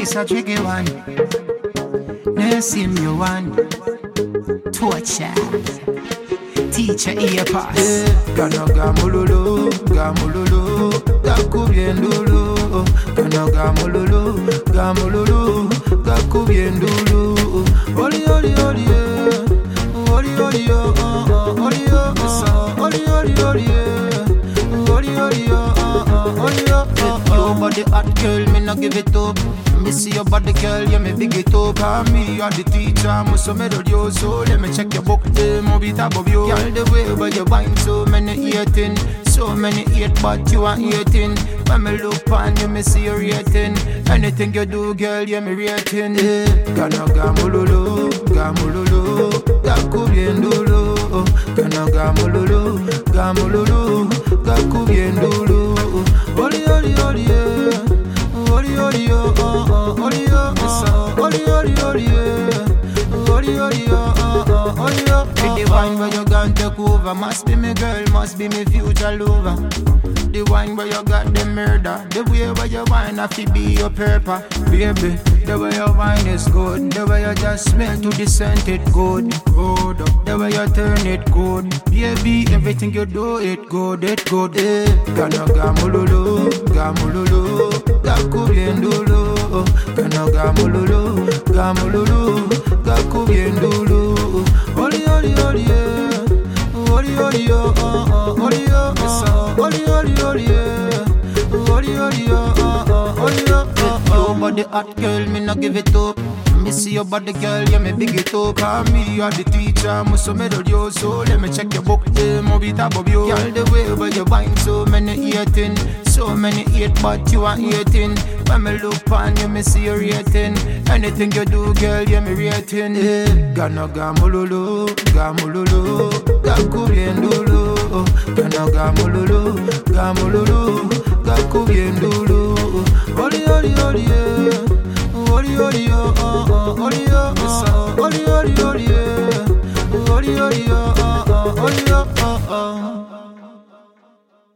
This a tricky one. Name you one. Torture. Teacher ear pass. Gano gamululu, gamululu, gakubiendulu. Gano gamululu, gamululu, gakubiendulu. Oli oli oli, oli oli oli, oli oli oli, oli oli oli. Your body hot girl, me no give it up. Me see your body girl, yeah me big it up. And me are the teacher, must have made you so. Let me check your book, mo be top of you. Girl, the way where you wine, so many hating, so many hate, but you are hating. When me look on you, me see you rating. Anything you do, girl, yeah me rating. Gano gamululu, gamululu, gakubiendulu. Gano gamululu, gamululu, gakubiendulu. Oli oli oli, oli oli oli, oli oli oli, oli oli oli. The wine where you gone take over must be me girl, must be me future lover. The wine where you got the murder, the way where you wine have to be your purpose, baby. The way your wine is good, the way you just smell to the scent it good, good. The way you turn it good, baby. Everything you do it good, it good. Gano gamululu, gamululu, gakubiendulu. Gano gamululu, gamululu, gakubiendulu. Oli oli oli, oli oli oli, oli oli oli, oli oli oli. Your body hot girl, me no give it up. Me see your body girl, yeah me big it up. And me are the teacher, must have made you so. Let me check your book, mo be top of you. Girl, the way where you wine, so many hating, so many hate, but you are hating. When me look on you, me see you rating. Anything you do, girl, yeah me rating. Gano gamululu, gamululu, gakubiendulu. Gano gamululu, gamululu, gakubiendulu. Oli oli oli, oli oli oli, oli oli